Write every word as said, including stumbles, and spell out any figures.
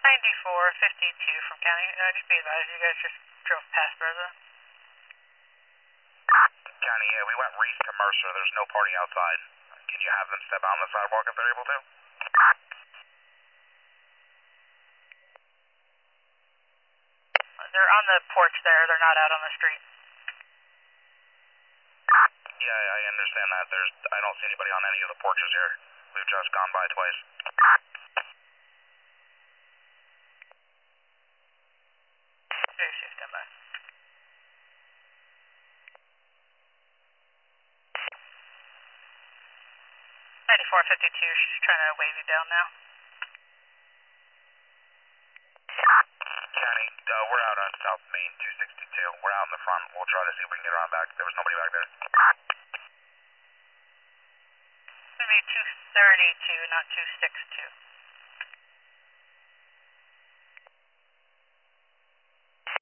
ninety-four fifty-two from county. Uh, just be advised, you guys just drove past Rosa. County, yeah, we went Reese to Mercer. There's no party outside. Can you have them step out on the sidewalk if they're able to? They're on the porch there. They're not out on the street. Yeah, I understand that. There's, I don't see anybody on any of the porches here. We've just gone by twice. Seriously, stand by. ninety-four fifty-two, she's trying to wave you down now. County, uh, we're out on South Main two sixty-two. We're out in the front. We'll try to see if we can get around back. There was nobody back there. It's going to be two thirty-two, not two sixty-two.